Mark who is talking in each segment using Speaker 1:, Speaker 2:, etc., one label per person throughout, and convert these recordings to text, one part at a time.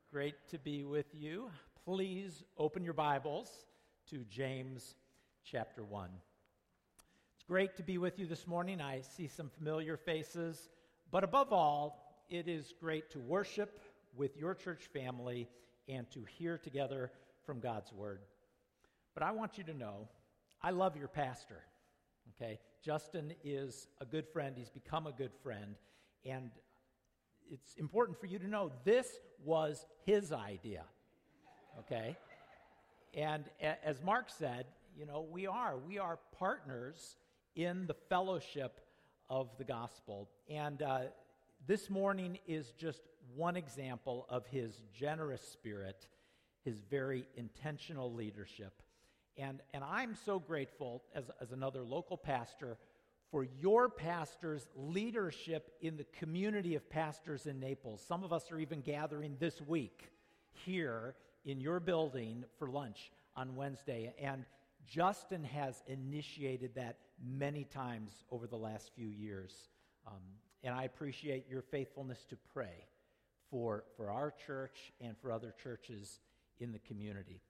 Speaker 1: Great to be with you. Please open your Bibles to James chapter 1. It's great to be with you this morning. I see some familiar faces, but above all, it is great to worship with your church family and to hear together from God's Word. But I want you to know, I love your pastor, okay? Justin is a good friend. He's become a good friend, and it's important for you to know this was his idea, okay? And as Mark said, you know, we are partners in the fellowship of the gospel. And this morning is just one example of his generous spirit, his very intentional leadership. And I'm so grateful as another local pastor for your pastor's leadership in the community of pastors in Naples. Some of us are even gathering this week here in your building for lunch on Wednesday, and Justin has initiated that many times over the last few years. And I appreciate your faithfulness to pray for our church and for other churches in the community.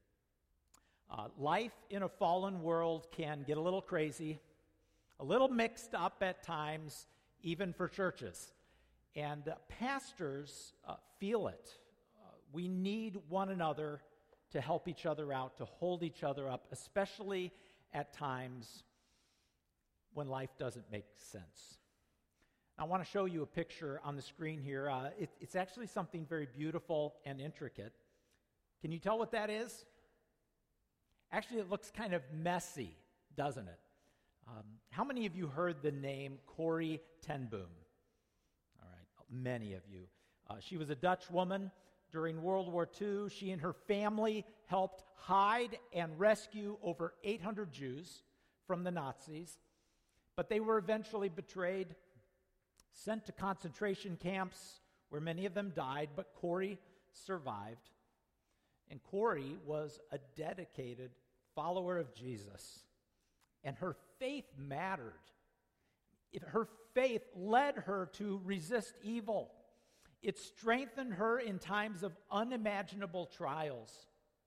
Speaker 1: Life in a fallen world can get a little crazy, a little mixed up at times, even for churches. And pastors feel it. We need one another to help each other out, to hold each other up, especially at times when life doesn't make sense. I want to show you a picture on the screen here. It's actually something very beautiful and intricate. Can you tell what that is? Actually, it looks kind of messy, doesn't it? How many of you heard the name Corrie ten Boom? All right, many of you. She was a Dutch woman during World War II. She and her family helped hide and rescue over 800 Jews from the Nazis, but they were eventually betrayed, sent to concentration camps where many of them died, but Corrie survived. And Corrie was a dedicated follower of Jesus. And her faith mattered. Her faith led her to resist evil. It strengthened her in times of unimaginable trials.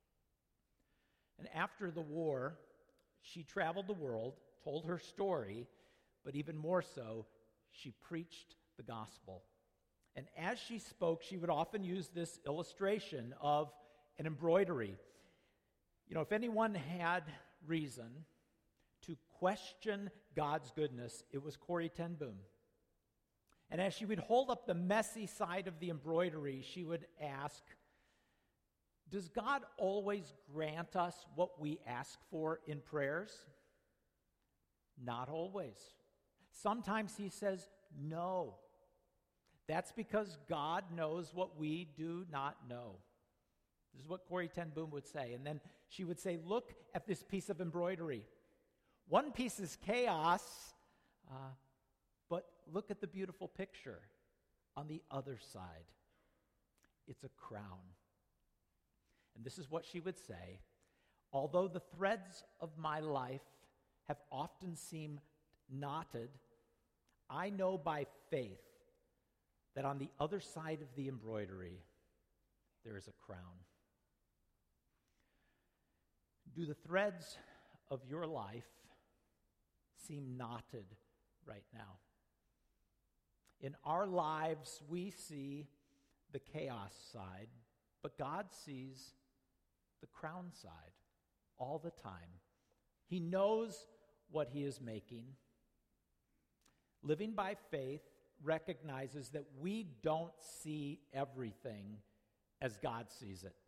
Speaker 1: And after the war, she traveled the world, told her story, but even more so, she preached the gospel. And as she spoke, she would often use this illustration of an embroidery. You know, if anyone had reason to question God's goodness, it was Corrie ten Boom. And as she would hold up the messy side of the embroidery, she would ask, does God always grant us what we ask for in prayers? Not always. Sometimes he says no. That's because God knows what we do not know. This is what Corrie ten Boom would say. And then she would say, look at this piece of embroidery. One piece is chaos, but look at the beautiful picture on the other side. It's a crown. And this is what she would say. Although the threads of my life have often seemed knotted, I know by faith that on the other side of the embroidery, there is a crown. Do the threads of your life seem knotted right now? In our lives, we see the chaos side, but God sees the crown side all the time. He knows what he is making. Living by faith recognizes that we don't see everything as God sees it.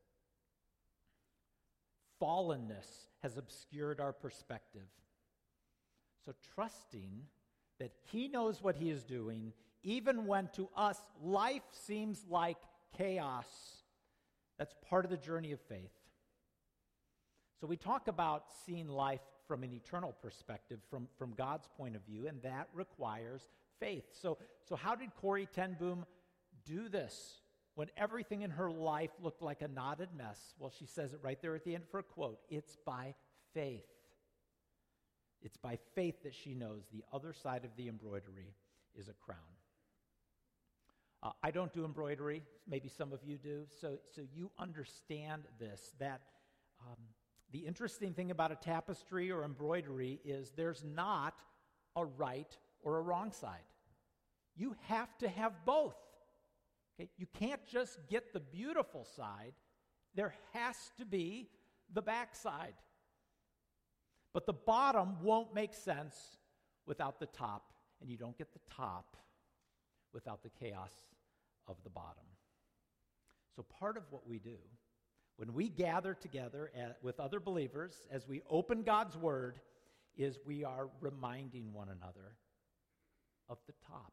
Speaker 1: Fallenness has obscured our perspective. So trusting that he knows what he is doing, even when to us life seems like chaos, that's part of the journey of faith. So we talk about seeing life from an eternal perspective, from God's point of view, and that requires faith. So how did Corrie ten Boom do this when everything in her life looked like a knotted mess? Well, she says it right there at the end of her quote. It's by faith. It's by faith that she knows the other side of the embroidery is a crown. I don't do embroidery. Maybe some of you do. So you understand this, that the interesting thing about a tapestry or embroidery is there's not a right or a wrong side. You have to have both. Okay? You can't just get the beautiful side. There has to be the backside. But the bottom won't make sense without the top, and you don't get the top without the chaos of the bottom. So part of what we do when we gather together with other believers as we open God's Word is we are reminding one another of the top.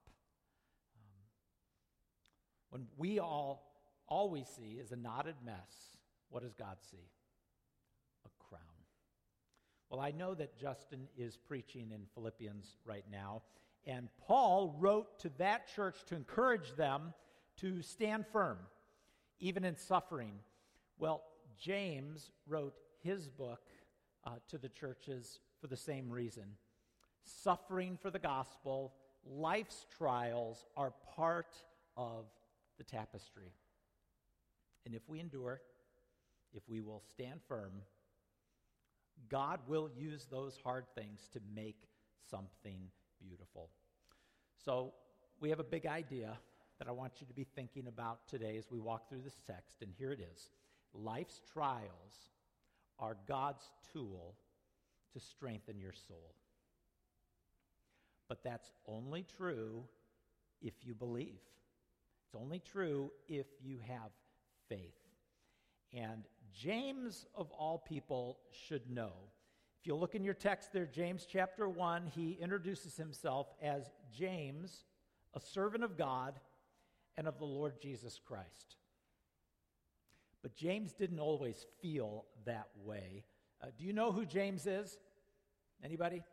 Speaker 1: When we all we see is a knotted mess, what does God see? A crown. Well, I know that Justin is preaching in Philippians right now, and Paul wrote to that church to encourage them to stand firm, even in suffering. Well, James wrote his book to the churches for the same reason. Suffering for the gospel, life's trials are part of the tapestry. And if we endure, if we will stand firm, God will use those hard things to make something beautiful. So we have a big idea that I want you to be thinking about today as we walk through this text, and here it is. Life's trials are God's tool to strengthen your soul. But that's only true if you believe. It's only true if you have faith. And James, of all people, should know. If you look in your text there, James chapter 1, he introduces himself as James, a servant of God and of the Lord Jesus Christ. But James didn't always feel that way. Do you know who James is? Anybody?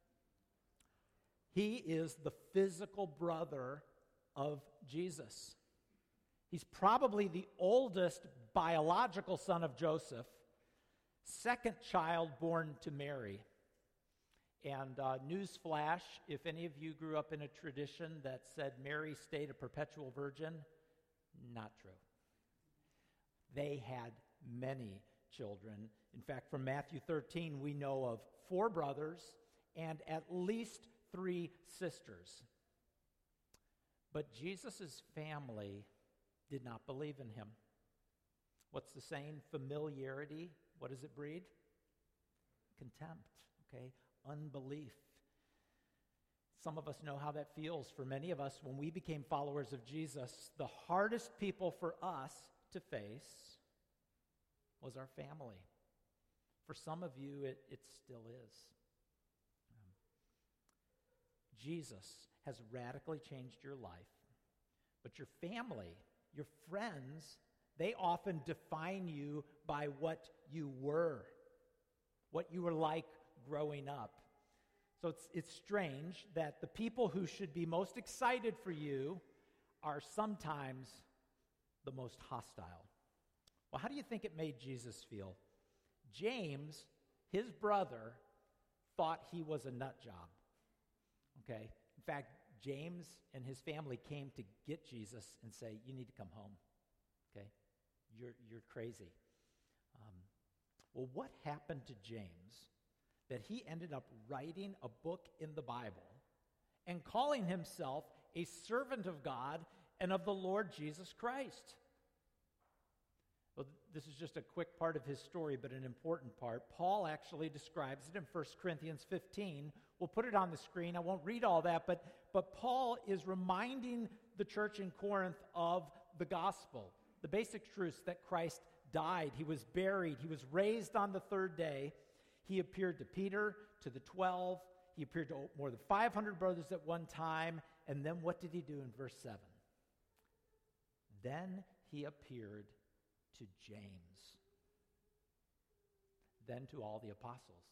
Speaker 1: He is the physical brother of Jesus. He's probably the oldest biological son of Joseph, second child born to Mary. And newsflash, if any of you grew up in a tradition that said Mary stayed a perpetual virgin, not true. They had many children. In fact, from Matthew 13, we know of 4 brothers and at least 3 sisters. But Jesus' family did not believe in him. What's the saying? Familiarity, what does it breed? Contempt, okay? Unbelief. Some of us know how that feels. For many of us, when we became followers of Jesus, the hardest people for us to face was our family. For some of you, it still is. Jesus has radically changed your life, but your family, your friends, they often define you by what you were like growing up. So it's strange that the people who should be most excited for you are sometimes the most hostile. Well, how do you think it made Jesus feel? James, his brother, thought he was a nut job. Okay? In fact, James and his family came to get Jesus and say, you need to come home. Okay? You're crazy. Well, what happened to James that he ended up writing a book in the Bible and calling himself a servant of God and of the Lord Jesus Christ? Well, this is just a quick part of his story, but an important part. Paul actually describes it in 1 Corinthians 15. We'll put it on the screen. I won't read all that, but Paul is reminding the church in Corinth of the gospel, the basic truths that Christ died, he was buried, he was raised on the 3rd day. He appeared to Peter, to the 12. He appeared to more than 500 brothers at one time. And then what did he do in verse 7? Then he appeared to James, then to all the apostles.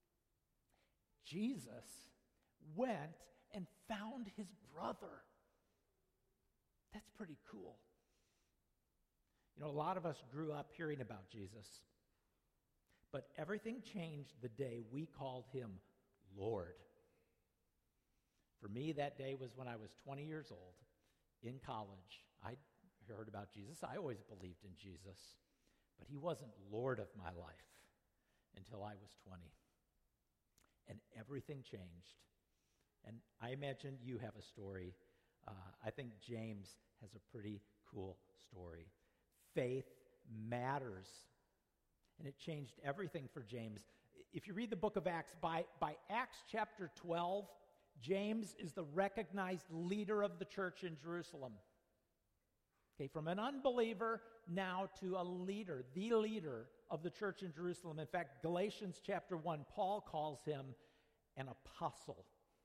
Speaker 1: Jesus went and found his brother. That's pretty cool. You know, a lot of us grew up hearing about Jesus, but everything changed the day we called him Lord. For me, that day was when I was 20 years old, in college, I heard about Jesus. I always believed in Jesus, but he wasn't Lord of my life until I was 20. And everything changed. And I imagine you have a story. I think James has a pretty cool story. Faith matters. And it changed everything for James. If you read the book of Acts, by Acts chapter 12, James is the recognized leader of the church in Jerusalem. Okay, from an unbeliever now to a leader, the leader of the church in Jerusalem. In fact, Galatians chapter 1, Paul calls him an apostle.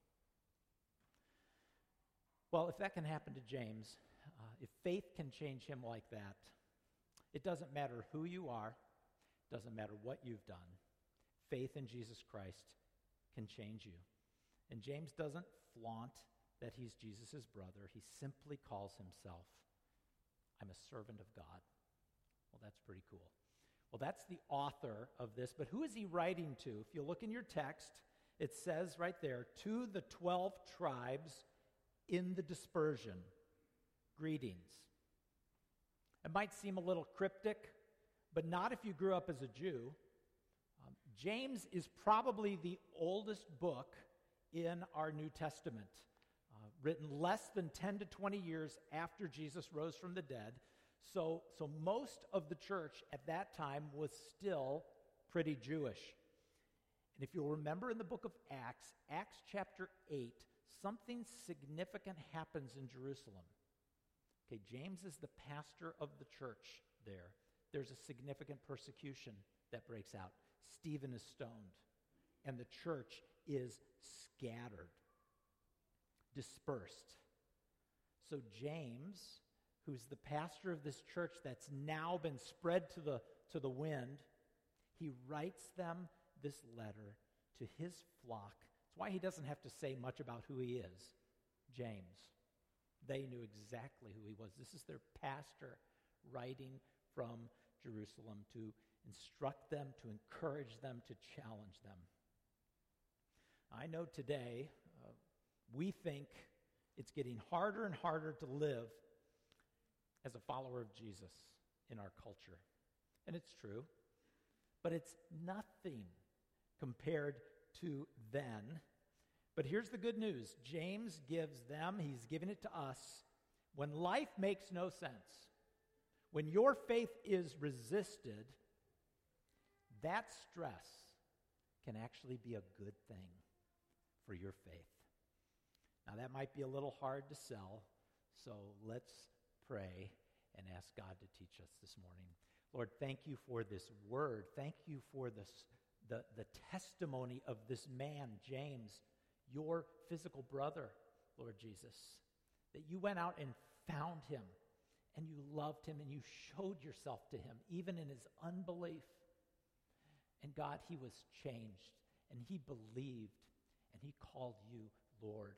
Speaker 1: Well, if that can happen to James, if faith can change him like that, it doesn't matter who you are, doesn't matter what you've done. Faith in Jesus Christ can change you. And James doesn't flaunt that he's Jesus' brother. He simply calls himself, I'm a servant of God. Well, that's pretty cool. Well, that's the author of this, but who is he writing to? If you look in your text, it says right there, to the 12 tribes in the dispersion, greetings. It might seem a little cryptic, but not if you grew up as a Jew. James is probably the oldest book in our New Testament, written less than 10 to 20 years after Jesus rose from the dead. So most of the church at that time was still pretty Jewish. And if you'll remember in the book of Acts, Acts chapter 8, something significant happens in Jerusalem. Okay, James is the pastor of the church there. There's a significant persecution that breaks out. Stephen is stoned, and the church is scattered, dispersed. So James, who's the pastor of this church that's now been spread to the wind, he writes them this letter to his flock. That's why he doesn't have to say much about who he is. James. They knew exactly who he was. This is their pastor writing from Jerusalem to instruct them, to encourage them, to challenge them. I know today we think it's getting harder and harder to live as a follower of Jesus in our culture. And it's true, but it's nothing compared to then. But here's the good news. James gives them, he's giving it to us, when life makes no sense, when your faith is resisted, that stress can actually be a good thing for your faith. Now, that might be a little hard to sell, so let's pray and ask God to teach us this morning. Lord, thank you for this word. Thank you for the testimony of this man, James, your physical brother, Lord Jesus, that you went out and found him, and you loved him, and you showed yourself to him, even in his unbelief. And God, he was changed, and he believed, and he called you Lord.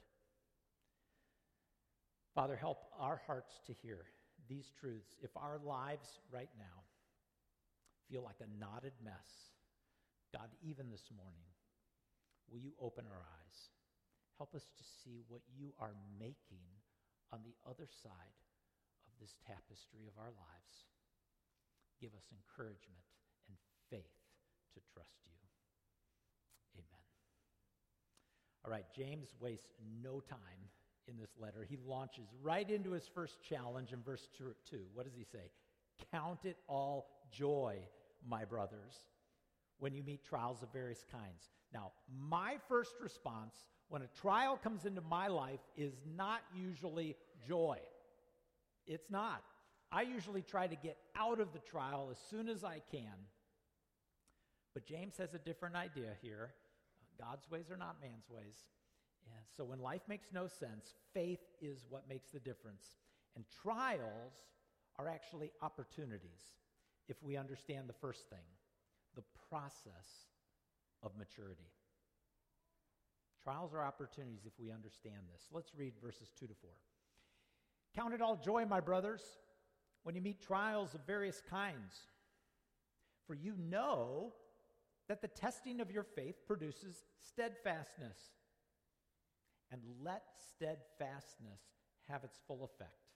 Speaker 1: Father, help our hearts to hear these truths. If our lives right now feel like a knotted mess, God, even this morning, will you open our eyes? Help us to see what you are making on the other side of this tapestry of our lives. Give us encouragement and faith to trust you. Amen. All right, James wastes no time in this letter. He launches right into his first challenge in verse 2. What does he say? Count it all joy, my brothers, when you meet trials of various kinds. Now, my first response when a trial comes into my life is not usually joy. It's not. I usually try to get out of the trial as soon as I can. But James has a different idea here. God's ways are not man's ways. And so when life makes no sense, faith is what makes the difference. And trials are actually opportunities if we understand the first thing, the process of maturity. Trials are opportunities if we understand this. Let's read verses 2 to 4. Count it all joy, my brothers, when you meet trials of various kinds. For you know that the testing of your faith produces steadfastness. And let steadfastness have its full effect,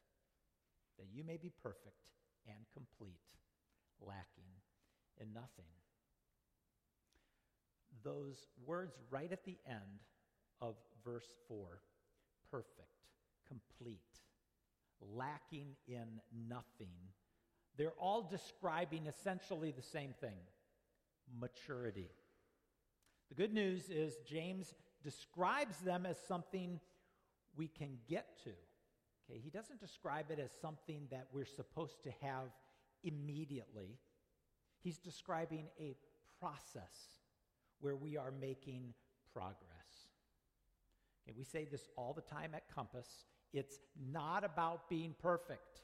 Speaker 1: that you may be perfect and complete, lacking in nothing. Those words right at the end of verse 4, perfect, complete, lacking in nothing, they're all describing essentially the same thing, maturity. The good news is James describes them as something we can get to. Okay, he doesn't describe it as something that we're supposed to have immediately. He's describing a process where we are making progress. Okay, we say this all the time at Compass. It's not about being perfect,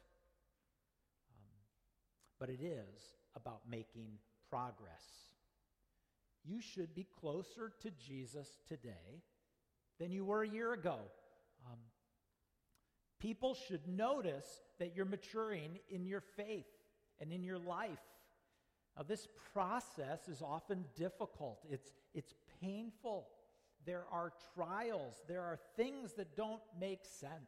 Speaker 1: but it is about making progress. You should be closer to Jesus today than you were a year ago. People should notice that you're maturing in your faith and in your life. Now, this process is often difficult. It's painful. There are trials. There are things that don't make sense.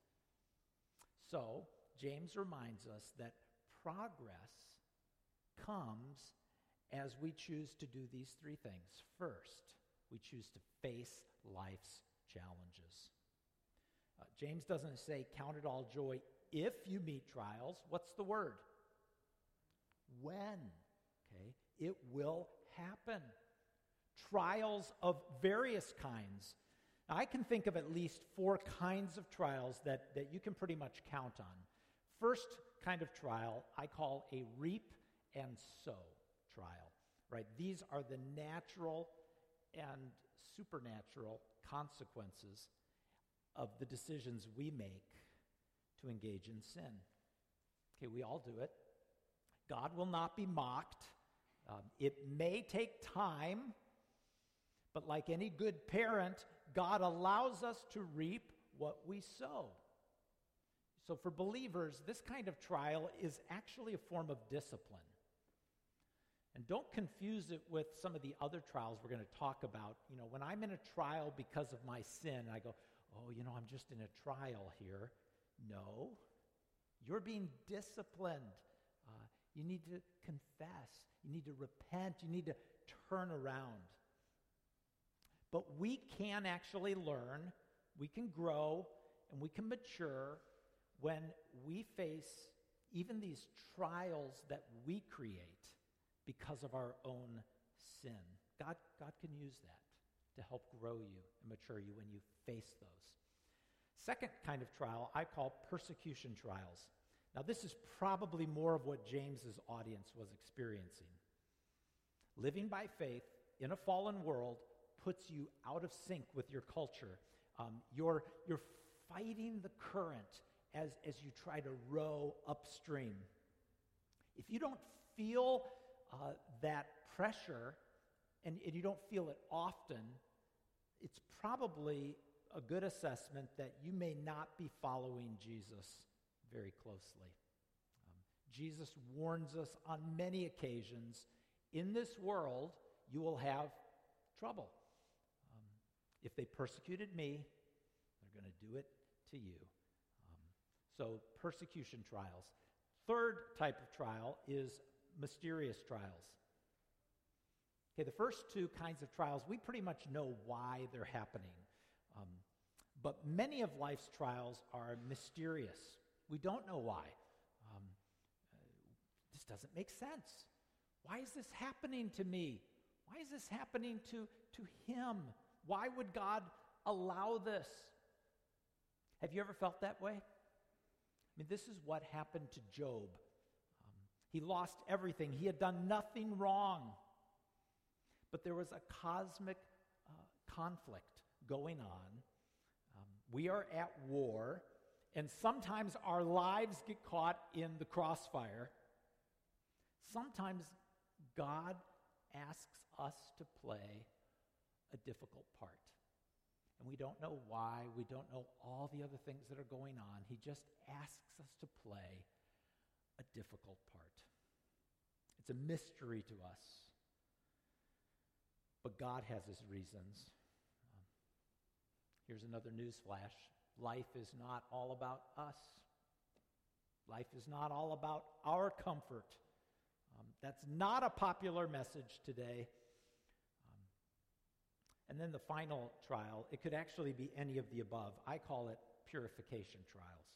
Speaker 1: So, James reminds us that progress comes as we choose to do these three things. First, we choose to face life's challenges. James doesn't say count it all joy if you meet trials. What's the word? When. Okay? It will happen. Trials of various kinds. Now, I can think of at least 4 kinds of trials that you can pretty much count on. First kind of trial I call a reap and sow trial. Right? These are the natural and supernatural consequences of the decisions we make to engage in sin. Okay, we all do it. God will not be mocked. It may take time, but like any good parent, God allows us to reap what we sow. So for believers, this kind of trial is actually a form of discipline. And don't confuse it with some of the other trials we're going to talk about. You know, when I'm in a trial because of my sin, I go, oh, I'm just in a trial here. No, you're being disciplined. You need to confess. You need to repent. You need to turn around. But we can actually learn, we can grow, and we can mature when we face even these trials that we create because of our own sin. God can use that to help grow you and mature you when you face those. Second kind of trial I call persecution trials. Now, this is probably more of what James's audience was experiencing. Living by faith in a fallen world puts you out of sync with your culture. You're fighting the current as you try to row upstream. If you don't feel that pressure and you don't feel it often, it's probably a good assessment that you may not be following Jesus very closely. Jesus warns us on many occasions, in this world you will have trouble. If they persecuted me, they're going to do it to you. So persecution trials. Third type of trial is mysterious trials. Okay, the first 2 kinds of trials, we pretty much know why they're happening. But many of life's trials are mysterious. We don't know why. This doesn't make sense. Why is this happening to me? Why is this happening to him? Why would God allow this? Have you ever felt that way? I mean, this is what happened to Job. He lost everything. He had done nothing wrong. But there was a cosmic conflict going on. We are at war, and sometimes our lives get caught in the crossfire. Sometimes God asks us to play a difficult part. And we don't know why. We don't know all the other things that are going on. He just asks us to play a difficult part. It's a mystery to us. But God has his reasons. Here's another news flash. Life is not all about us. Life is not all about our comfort. That's not a popular message today. And then the final trial, it could actually be any of the above. I call it purification trials.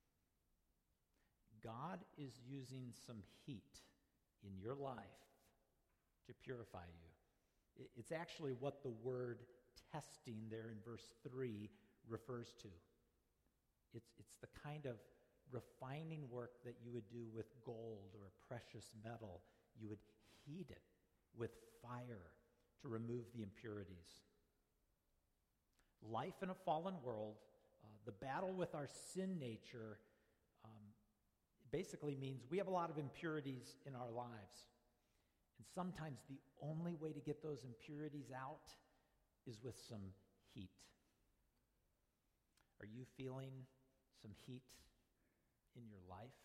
Speaker 1: God is using some heat in your life to purify you. It's actually what the word testing there in verse 3 refers to. It's the kind of refining work that you would do with gold or a precious metal. You would heat it with fire to remove the impurities. Life in a fallen world, the battle with our sin nature, basically means we have a lot of impurities in our lives. And sometimes the only way to get those impurities out is with some heat. Are you feeling some heat in your life?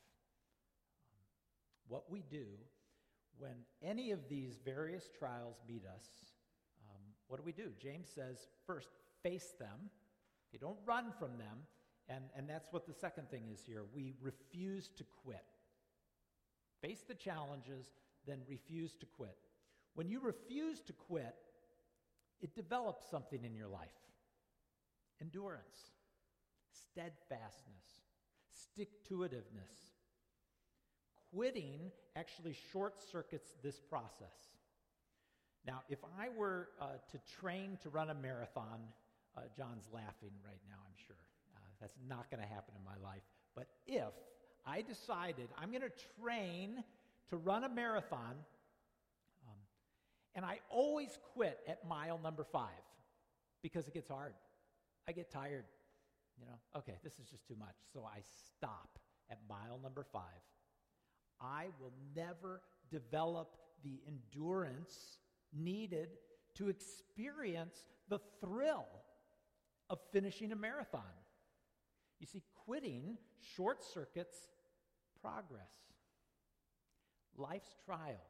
Speaker 1: What we do when any of these various trials meet us, what do? James says, first, face them. You don't run from them. And that's what the second thing is here. We refuse to quit. Face the challenges, then refuse to quit. When you refuse to quit, it develops something in your life. Endurance, steadfastness, stick-to-itiveness. Quitting actually short-circuits this process. Now, if I were to train to run a marathon, John's laughing right now, I'm sure. That's not going to happen in my life. But if I decided I'm going to train to run a marathon, and I always quit at mile number 5 because it gets hard. I get tired. Okay, this is just too much. So I stop at mile number 5. I will never develop the endurance needed to experience the thrill of finishing a marathon. You see, quitting short-circuits progress. Life's trials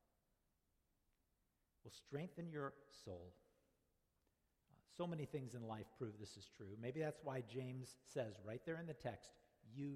Speaker 1: will strengthen your soul. So many things in life prove this is true. Maybe that's why James says right there in the text, you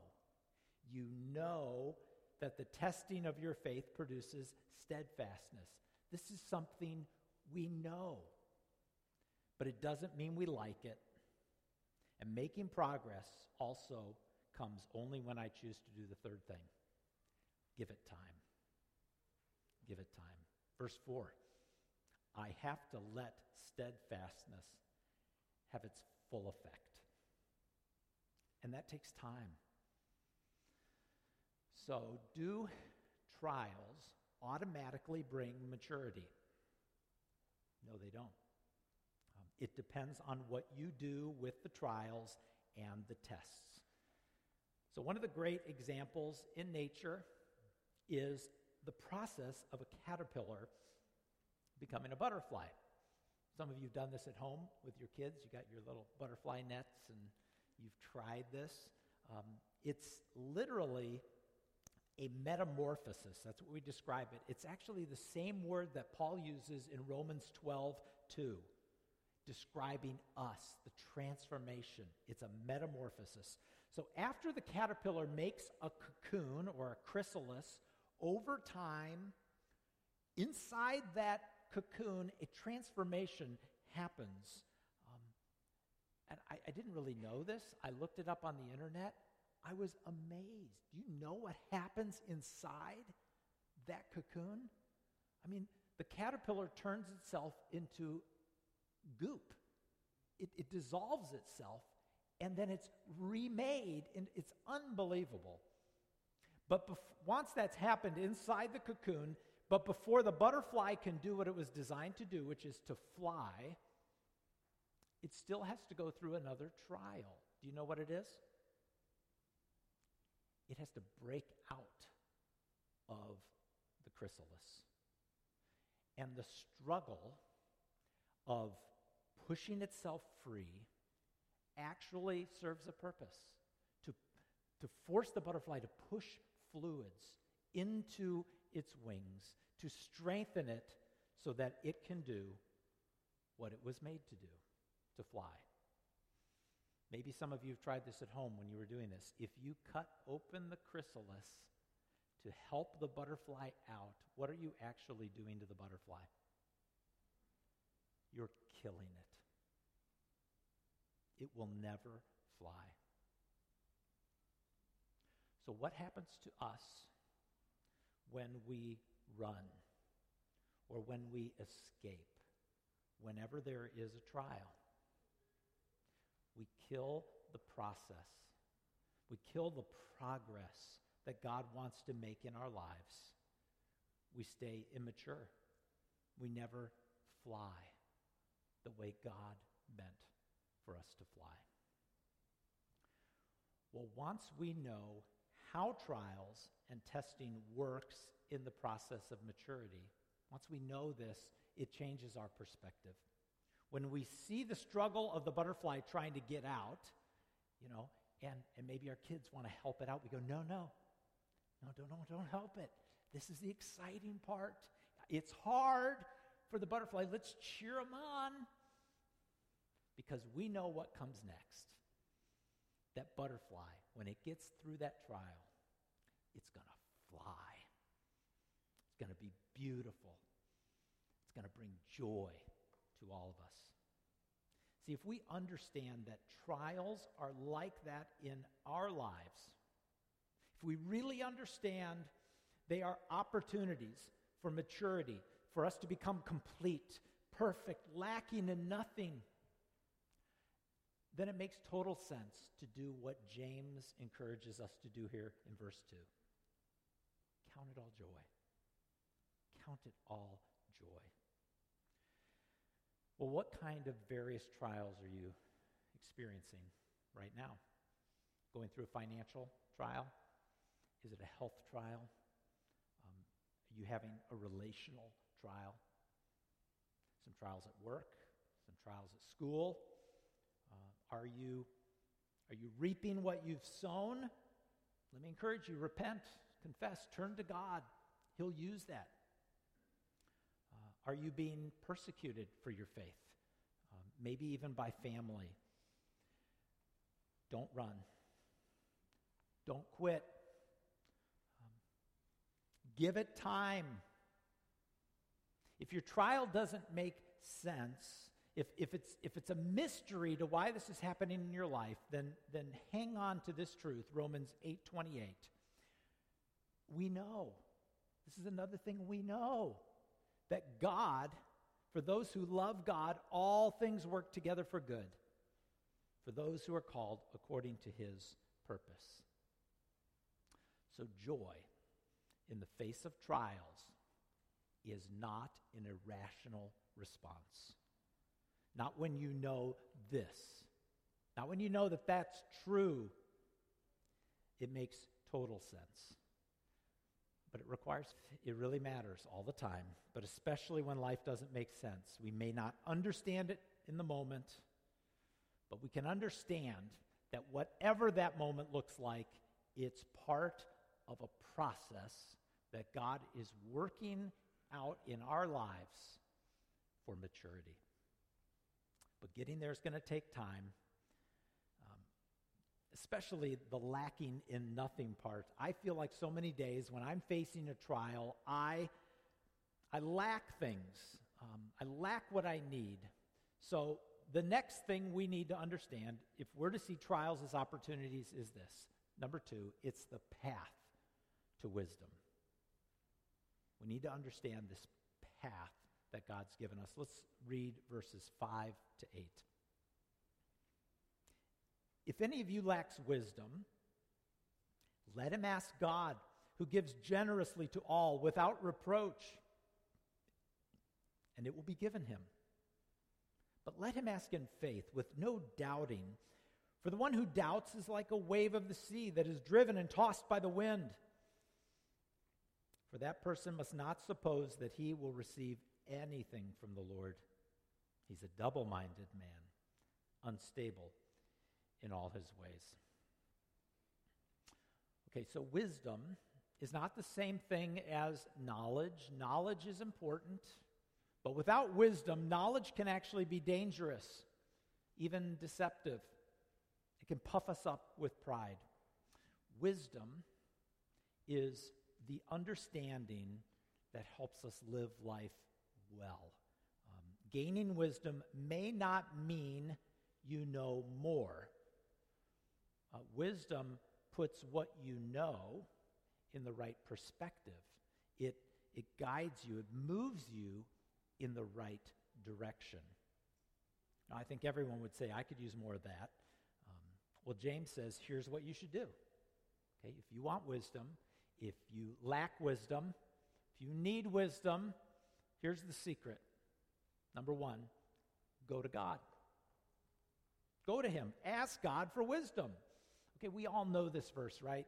Speaker 1: know that the testing of your faith produces steadfastness. This is something we know, but it doesn't mean we like it. And making progress also comes only when I choose to do the third thing. Give it time. Give it time. Verse 4, I have to let steadfastness have its full effect. And that takes time. So, do trials automatically bring maturity? No, they don't. It depends on what you do with the trials and the tests. So one of the great examples in nature is the process of a caterpillar becoming a butterfly. Some of you have done this at home with your kids. You got your little butterfly nets and you've tried this. It's literally a metamorphosis. That's what we describe it. It's actually the same word that Paul uses in Romans 12:2. Describing us, the transformation. It's a metamorphosis. So after the caterpillar makes a cocoon or a chrysalis, over time, inside that cocoon, a transformation happens. And I didn't really know this. I looked it up on the internet. I was amazed. Do you know what happens inside that cocoon? I mean, the caterpillar turns itself into goop. It dissolves itself, and then it's remade, and it's unbelievable. But once that's happened inside the cocoon, but before the butterfly can do what it was designed to do, which is to fly, it still has to go through another trial. Do you know what it is? It has to break out of the chrysalis. And the struggle of pushing itself free actually serves a purpose, to force the butterfly to push fluids into its wings, to strengthen it so that it can do what it was made to do, to fly. Maybe some of you have tried this at home when you were doing this. If you cut open the chrysalis to help the butterfly out, what are you actually doing to the butterfly? You're killing it. It will never fly. So what happens to us when we run or when we escape, whenever there is a trial? We kill the process. We kill the progress that God wants to make in our lives. We stay immature. We never fly the way God meant for us to fly. Well, once we know how trials and testing works in the process of maturity, once we know this, it changes our perspective. When we see the struggle of the butterfly trying to get out, and maybe our kids want to help it out, we go, no, don't help it. This is the exciting part. It's hard for the butterfly. Let's cheer them on. Because we know what comes next. That butterfly, when it gets through that trial, it's going to fly. It's going to be beautiful. It's going to bring joy to all of us. See, if we understand that trials are like that in our lives, if we really understand they are opportunities for maturity, for us to become complete, perfect, lacking in nothing, then it makes total sense to do what James encourages us to do here in verse 2. Count it all joy. Count it all joy. Well, what kind of various trials are you experiencing right now? Going through a financial trial? Is it a health trial? Are you having a relational trial? Some trials at work? Some trials at school? Are you reaping what you've sown? Let me encourage you, repent, confess, turn to God. He'll use that. Are you being persecuted for your faith? Maybe even by family. Don't run. Don't quit. Give it time. If your trial doesn't make sense, if it's a mystery to why this is happening in your life, then hang on to this truth, Romans 8:28. We know, this is another thing we know, that God, for those who love God, all things work together for good, for those who are called according to his purpose. So joy in the face of trials is not an irrational response. Not when you know this. Not when you know that that's true. It makes total sense. But it really matters all the time, but especially when life doesn't make sense. We may not understand it in the moment, but we can understand that whatever that moment looks like, it's part of a process that God is working out in our lives for maturity. But getting there is going to take time, especially the lacking in nothing part. I feel like so many days when I'm facing a trial, I lack things. I lack what I need. So the next thing we need to understand, if we're to see trials as opportunities, is this. Number 2, it's the path to wisdom. We need to understand this path that God's given us. Let's read verses 5 to 8. If any of you lacks wisdom, let him ask God, who gives generously to all without reproach, and it will be given him. But let him ask in faith, with no doubting. For the one who doubts is like a wave of the sea that is driven and tossed by the wind. For that person must not suppose that he will receive anything from the Lord. He's a double-minded man, unstable in all his ways. Okay, so wisdom is not the same thing as knowledge. Knowledge is important, but without wisdom, knowledge can actually be dangerous, even deceptive. It can puff us up with pride. Wisdom is the understanding that helps us live life well. Gaining wisdom may not mean you know more. Wisdom puts what you know in the right perspective. It guides you, it moves you in the right direction. Now, I think everyone would say, I could use more of that. Well, James says, here's what you should do. Okay, if you want wisdom, if you lack wisdom, if you need wisdom, here's the secret. Number one, go to God. Go to him. Ask God for wisdom. Okay, we all know this verse, right?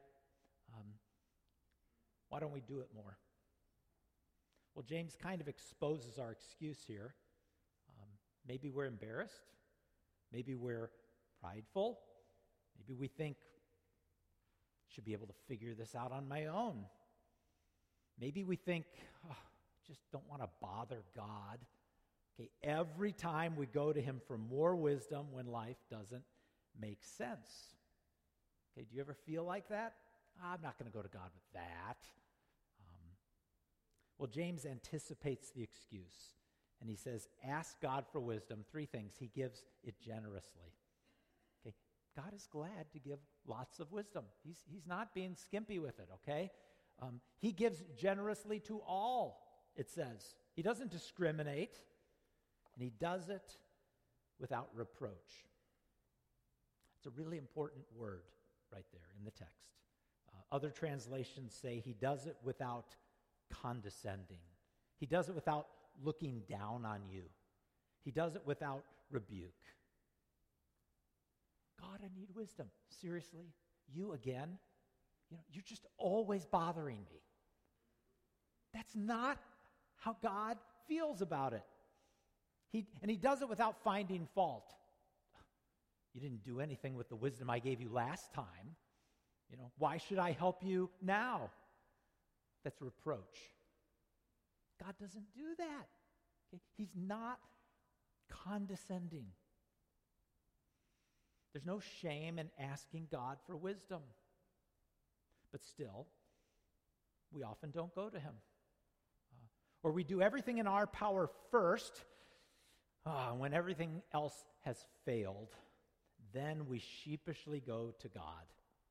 Speaker 1: Why don't we do it more? Well, James kind of exposes our excuse here. Maybe we're embarrassed. Maybe we're prideful. Maybe we think, I should be able to figure this out on my own. Maybe we think, just don't want to bother God. Okay, every time we go to him for more wisdom when life doesn't make sense. Okay, do you ever feel like that? I'm not going to go to God with that. Well, James anticipates the excuse, and he says, ask God for wisdom. Three things. He gives it generously. Okay, God is glad to give lots of wisdom. He's not being skimpy with it, okay? He gives generously to all, it says. He doesn't discriminate, and he does it without reproach. It's a really important word right there in the text. Other translations say he does it without condescending. He does it without looking down on you. He does it without rebuke. God, I need wisdom. Seriously? You again? You're just always bothering me. That's not how God feels about it. He does it without finding fault. You didn't do anything with the wisdom I gave you last time. Why should I help you now? That's reproach. God doesn't do that. Okay? He's not condescending. There's no shame in asking God for wisdom. But still, we often don't go to him. Or we do everything in our power first. When everything else has failed, then we sheepishly go to God.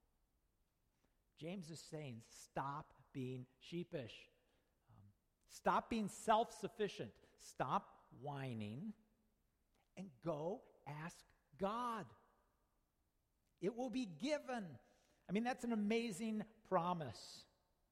Speaker 1: James is saying, stop being sheepish. Stop being self-sufficient. Stop whining and go ask God. It will be given. I mean, that's an amazing promise.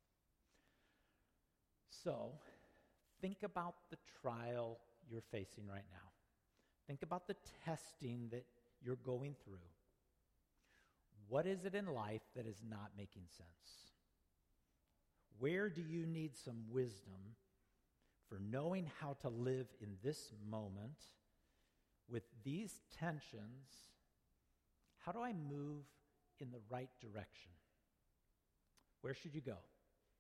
Speaker 1: So, think about the trial you're facing right now. Think about the testing that you're going through. What is it in life that is not making sense? Where do you need some wisdom for knowing how to live in this moment with these tensions? How do I move in the right direction? Where should you go?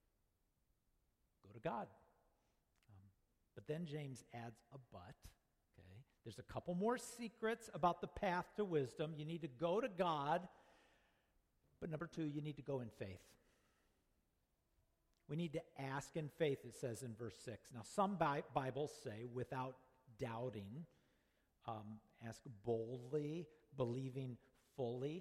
Speaker 1: Go to God. But then James adds a but. Okay, there's a couple more secrets about the path to wisdom. You need to go to God. But number two, you need to go in faith. We need to ask in faith, it says in verse 6. Now, some Bibles say without doubting, ask boldly, believing fully.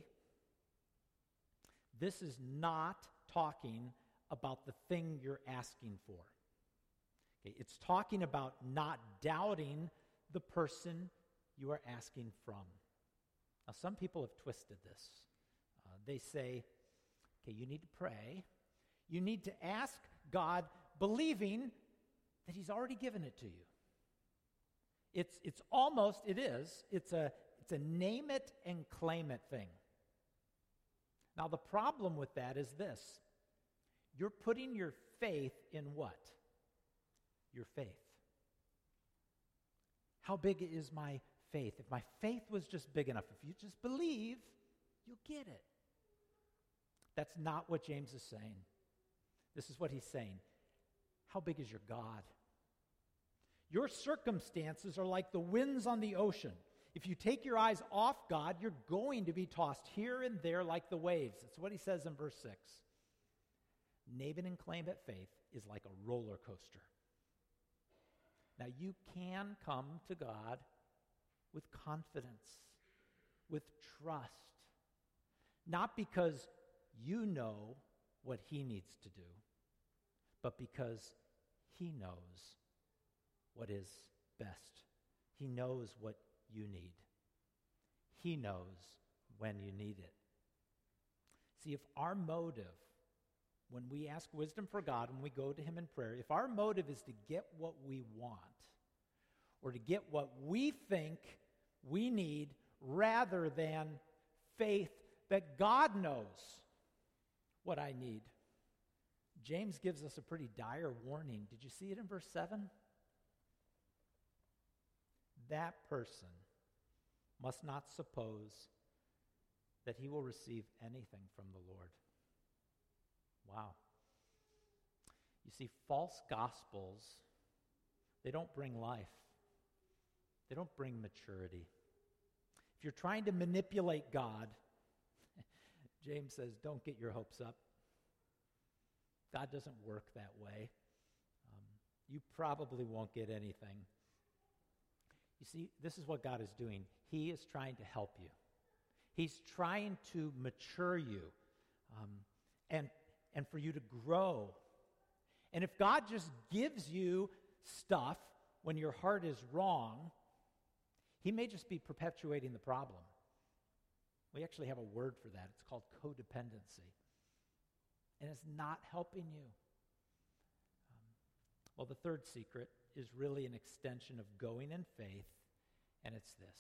Speaker 1: This is not talking about the thing you're asking for. Okay, it's talking about not doubting the person you are asking from. Now, some people have twisted this. They say, okay, you need to pray. You need to ask God, believing that he's already given it to you. It's a name it and claim it thing. Now, the problem with that is this. You're putting your faith in what? Your faith. How big is my faith? If my faith was just big enough, if you just believe, you'll get it. That's not what James is saying. This is what he's saying. How big is your God? Your circumstances are like the winds on the ocean. If you take your eyes off God, you're going to be tossed here and there like the waves. That's what he says in verse 6. Nabin claim at faith is like a roller coaster. Now, you can come to God with confidence, with trust, not because you know what he needs to do, but because he knows what is best. He knows what you need. He knows when you need it. See, if our motive, when we ask wisdom for God, when we go to him in prayer, if our motive is to get what we want, or to get what we think we need, rather than faith that God knows what I need, James gives us a pretty dire warning. Did you see it in verse 7? That person must not suppose that he will receive anything from the Lord. Wow. You see, false gospels, they don't bring life. They don't bring maturity. If you're trying to manipulate God, James says, don't get your hopes up. God doesn't work that way. You probably won't get anything. You see, this is what God is doing. He is trying to help you. He's trying to mature you and for you to grow. And if God just gives you stuff when your heart is wrong, he may just be perpetuating the problem. We actually have a word for that. It's called codependency. And it's not helping you. Well, the third secret is really an extension of going in faith, and it's this.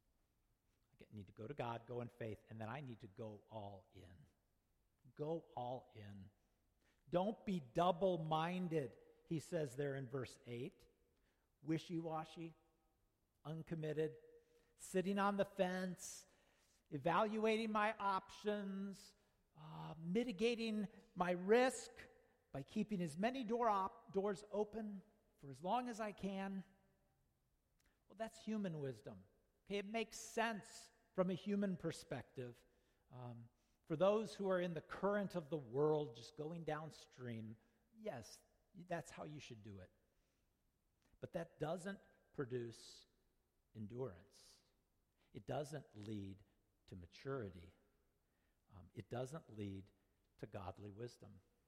Speaker 1: I need to go to God, go in faith, and then I need to go all in. Go all in. Don't be double-minded, he says there in verse 8. Wishy-washy, uncommitted, sitting on the fence, evaluating my options, mitigating my risk by keeping as many doors open for as long as I can. Well, that's human wisdom. Okay, it makes sense from a human perspective. For those who are in the current of the world, just going downstream, yes, that's how you should do it. But that doesn't produce endurance. It doesn't lead to maturity. It doesn't lead to godly wisdom.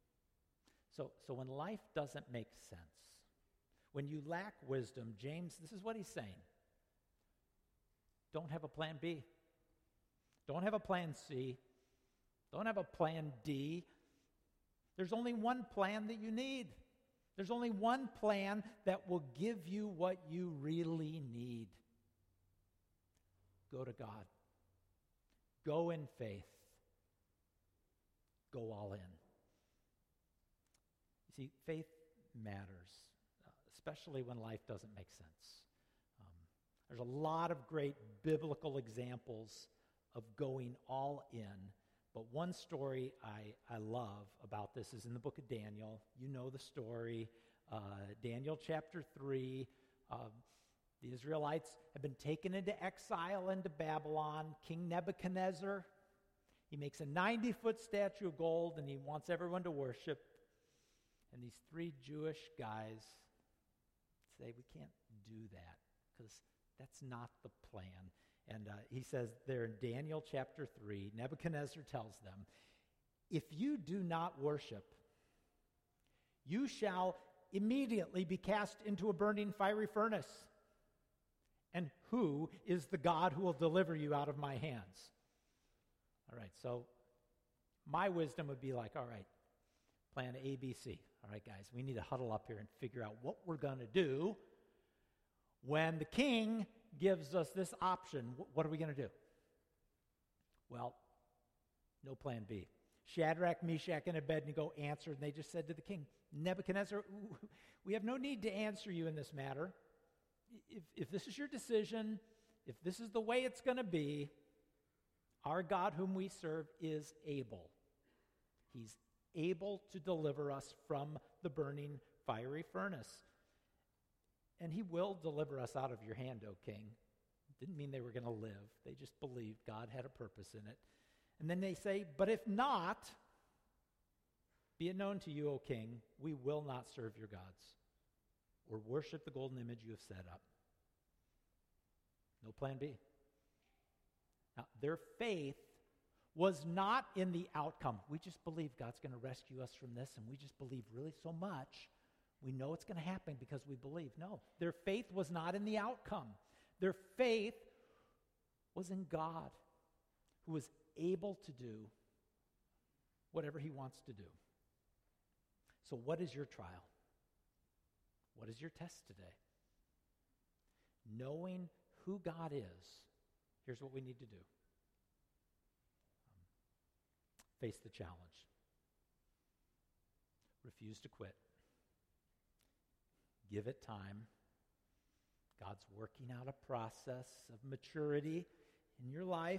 Speaker 1: So when life doesn't make sense, when you lack wisdom, James, this is what he's saying. Don't have a plan B. Don't have a plan C. Don't have a plan D. There's only one plan that you need. There's only one plan that will give you what you really need. Go to God. Go in faith. Go all in. You see, faith matters, especially when life doesn't make sense. There's a lot of great biblical examples of going all in, but one story I love about this is in the book of Daniel. You know the story. Daniel chapter 3. The Israelites have been taken into exile into Babylon. King Nebuchadnezzar, he makes a 90-foot statue of gold, and he wants everyone to worship. And these three Jewish guys say, we can't do that because that's not the plan. And he says there in Daniel chapter 3, Nebuchadnezzar tells them, if you do not worship, you shall immediately be cast into a burning fiery furnace. And who is the God who will deliver you out of my hands? All right, so my wisdom would be like, all right, plan A, B, C. All right, guys, we need to huddle up here and figure out what we're going to do when the king gives us this option. What are we going to do? Well, no plan B. Shadrach, Meshach, and Abednego answered, and they just said to the king, Nebuchadnezzar, we have no need to answer you in this matter. If this is your decision, if this is the way it's going to be, our God whom we serve is able. He's able to deliver us from the burning fiery furnace. And he will deliver us out of your hand, O king. Didn't mean they were going to live. They just believed God had a purpose in it. And then they say, but if not, be it known to you, O king, we will not serve your gods or worship the golden image you have set up. No plan B. Now, their faith was not in the outcome. We just believe God's going to rescue us from this, and we just believe really so much. We know it's going to happen because we believe. No, their faith was not in the outcome. Their faith was in God, who was able to do whatever he wants to do. So what is your trial? What is your test today? Knowing who God is, here's what we need to do. Face the challenge. Refuse to quit. Give it time. God's working out a process of maturity in your life.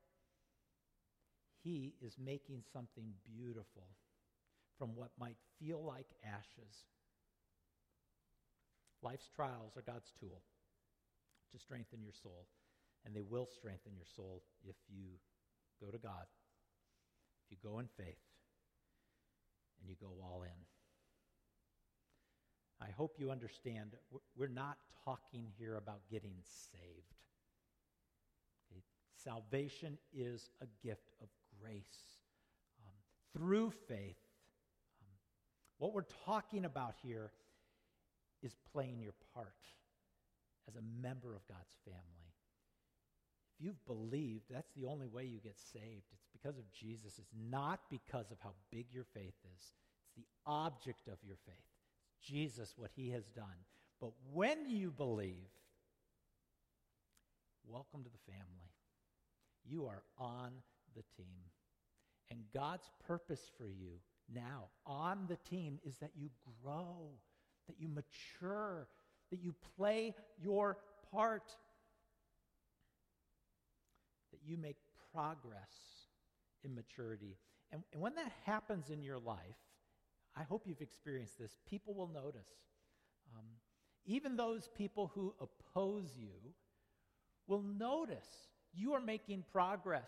Speaker 1: He is making something beautiful from what might feel like ashes. Life's trials are God's tool to strengthen your soul, and they will strengthen your soul if you go to God, if you go in faith, and you go all in. I hope you understand, we're not talking here about getting saved. Okay? Salvation is a gift of grace through faith. What we're talking about here is playing your part as a member of God's family. If you've believed, that's the only way you get saved. It's because of Jesus. It's not because of how big your faith is. It's the object of your faith. It's Jesus, what he has done. But when you believe, welcome to the family. You are on the team. And God's purpose for you now on the team is that you grow, that you mature, that you play your part, that you make progress in maturity. And when that happens in your life, I hope you've experienced this, people will notice. Even those people who oppose you will notice you are making progress.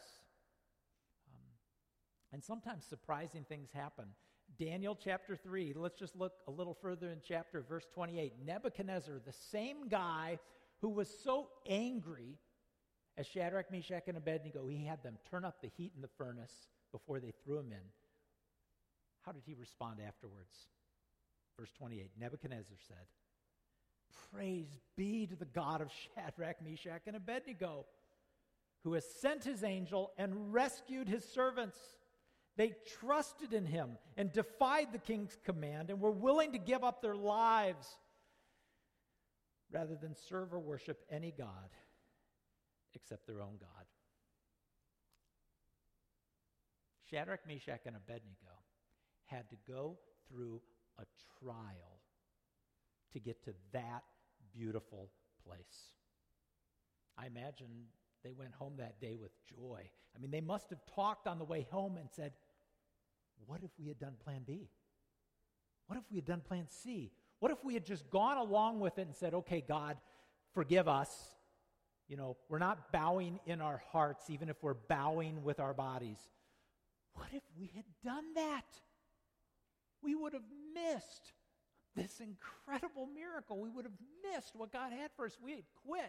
Speaker 1: And sometimes surprising things happen. Daniel chapter 3, let's just look a little further in chapter, verse 28. Nebuchadnezzar, the same guy who was so angry as Shadrach, Meshach, and Abednego, he had them turn up the heat in the furnace before they threw him in. How did he respond afterwards? Verse 28, Nebuchadnezzar said, "Praise be to the God of Shadrach, Meshach, and Abednego, who has sent his angel and rescued his servants. They trusted in him and defied the king's command and were willing to give up their lives rather than serve or worship any god except their own God." Shadrach, Meshach, and Abednego had to go through a trial to get to that beautiful place. I imagine they went home that day with joy. I mean, they must have talked on the way home and said, what if we had done plan B? What if we had done plan C? What if we had just gone along with it and said, okay, God, forgive us. You know, we're not bowing in our hearts, even if we're bowing with our bodies. What if we had done that? We would have missed this incredible miracle. We would have missed what God had for us. We had quit.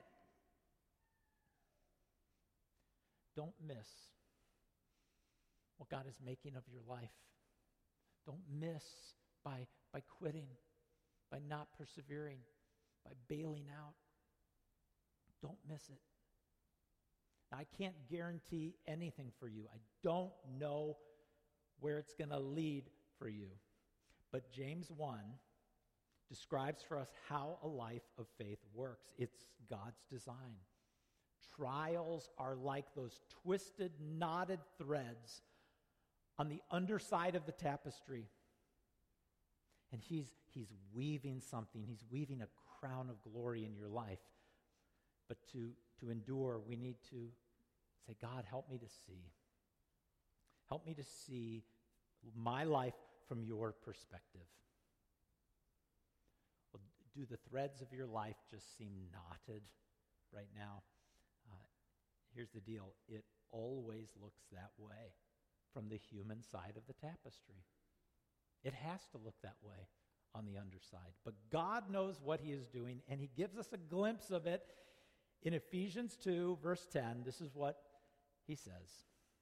Speaker 1: Don't miss what God is making of your life. Don't miss by quitting, by not persevering, by bailing out. Don't miss it. Now, I can't guarantee anything for you. I don't know where it's going to lead for you. But James 1 describes for us how a life of faith works. It's God's design. Trials are like those twisted, knotted threads on the underside of the tapestry. And he's weaving something. He's weaving a crown of glory in your life. But to endure, we need to say, God, help me to see. Help me to see my life from your perspective. Well, do the threads of your life just seem knotted right now? here's the deal, it always looks that way from the human side of the tapestry. It has to look that way on the underside. But God knows what he is doing, and he gives us a glimpse of it in Ephesians 2, verse 10. This is what he says.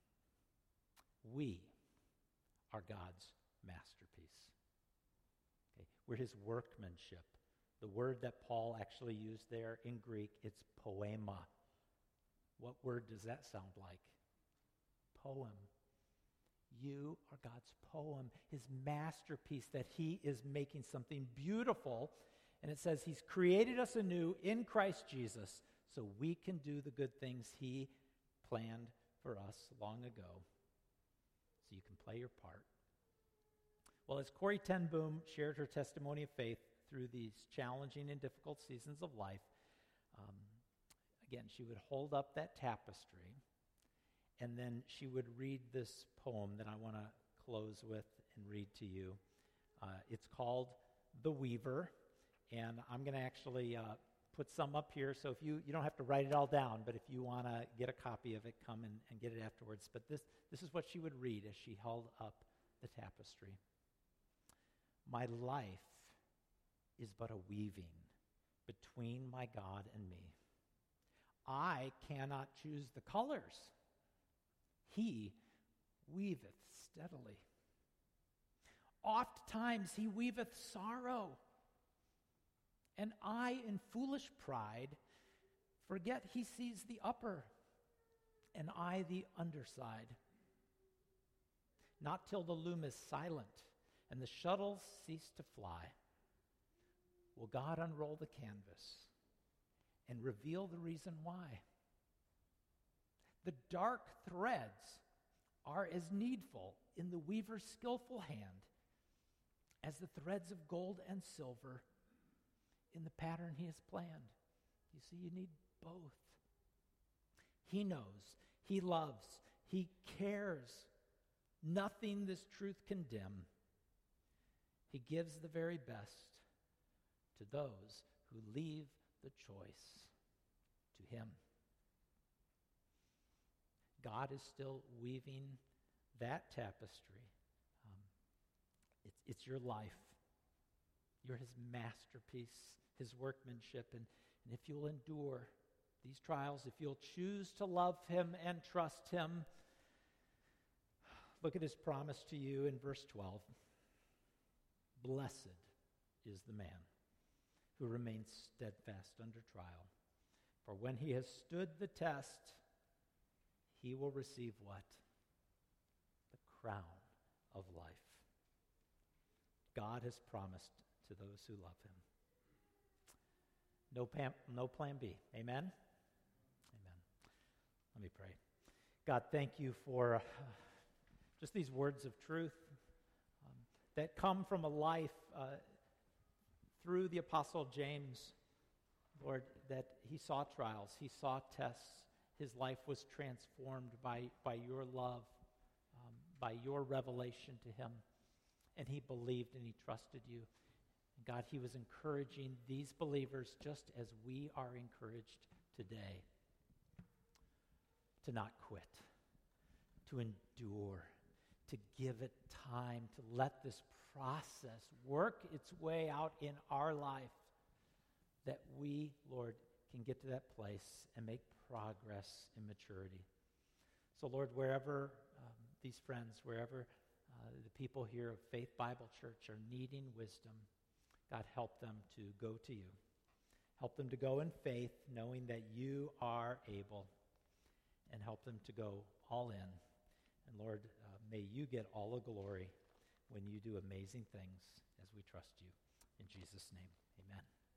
Speaker 1: We are God's masterpiece. Okay? We're his workmanship. The word that Paul actually used there in Greek, it's poema. What word does that sound like? Poem. You are God's poem, his masterpiece, that he is making something beautiful. And it says he's created us anew in Christ Jesus so we can do the good things he planned for us long ago. So you can play your part. Well, as Corrie ten Boom shared her testimony of faith through these challenging and difficult seasons of life, again, she would hold up that tapestry, and then she would read this poem that I want to close with and read to you. It's called The Weaver, and I'm going to actually put some up here, so if you don't have to write it all down, but if you want to get a copy of it, come and get it afterwards. But this is what she would read as she held up the tapestry. My life is but a weaving between my God and me. I cannot choose the colors. He weaveth steadily. Oft times he weaveth sorrow, and I in foolish pride forget he sees the upper, and I the underside. Not till the loom is silent and the shuttles cease to fly will God unroll the canvas and reveal the reason why. The dark threads are as needful in the weaver's skillful hand as the threads of gold and silver in the pattern he has planned. You see, you need both. He knows, he loves, he cares. Nothing this truth can dim. He gives the very best to those who leave the choice to him. God is still weaving that tapestry. It's your life. You're his masterpiece, his workmanship. And if you'll endure these trials, if you'll choose to love him and trust him, look at his promise to you in verse 12. Blessed is the man who remains steadfast under trial. For when he has stood the test, he will receive what? The crown of life. God has promised to those who love him. No plan B. Amen? Amen. Let me pray. God, thank you for just these words of truth that come from a life through the Apostle James, Lord, that he saw trials, he saw tests. His life was transformed by your love, by your revelation to him. And he believed and he trusted you. And God, he was encouraging these believers just as we are encouraged today to not quit, to endure, to give it time, to let this process work its way out in our life, that we, Lord, can get to that place and make progress in maturity. So, Lord, wherever these friends, wherever the people here of Faith Bible Church are needing wisdom, God, help them to go to you. Help them to go in faith, knowing that you are able, and help them to go all in. And Lord, may you get all the glory when you do amazing things as we trust you. In Jesus' name, amen.